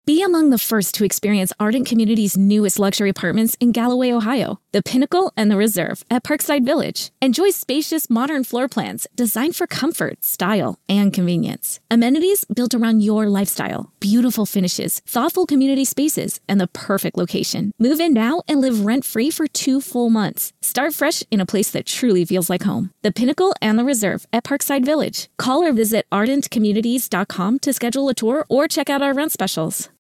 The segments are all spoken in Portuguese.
Be among the first to experience Ardent Community's newest luxury apartments in Galloway, Ohio, the Pinnacle and the Reserve at Parkside Village. Enjoy spacious, modern floor plans designed for comfort, style, and convenience. Amenities built around your lifestyle, beautiful finishes, thoughtful community spaces, and the perfect location. Move in now and live rent-free for 2 full months. Start fresh in a place that truly feels like home. The Pinnacle and the Reserve at Parkside Village. Call or visit ardentcommunities.com to schedule a tour or check out our rent specials.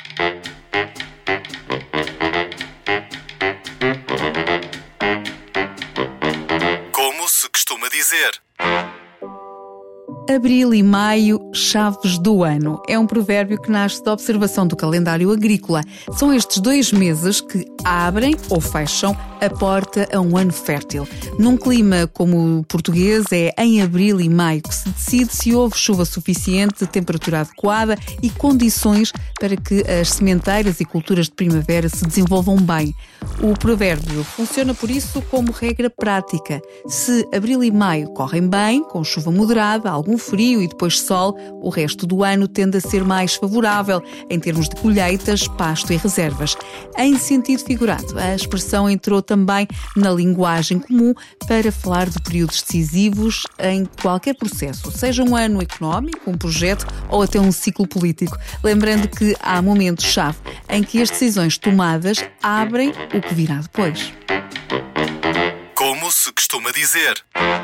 Como se costuma dizer. Abril e maio, chaves do ano. É um provérbio que nasce da observação do calendário agrícola. São estes 2 meses que abrem ou fecham a porta a um ano fértil. Num clima como o português, é em abril e maio que se decide se houve chuva suficiente, temperatura adequada e condições para que as sementeiras e culturas de primavera se desenvolvam bem. O provérbio funciona, por isso, como regra prática. Se abril e maio correm bem, com chuva moderada, algum frio e depois sol, o resto do ano tende a ser mais favorável em termos de colheitas, pasto e reservas. Em sentido figurado, a expressão entrou também na linguagem comum para falar de períodos decisivos em qualquer processo, seja um ano económico, um projeto ou até um ciclo político. Lembrando que há momentos-chave em que as decisões tomadas abrem o que virá depois. Como se costuma dizer.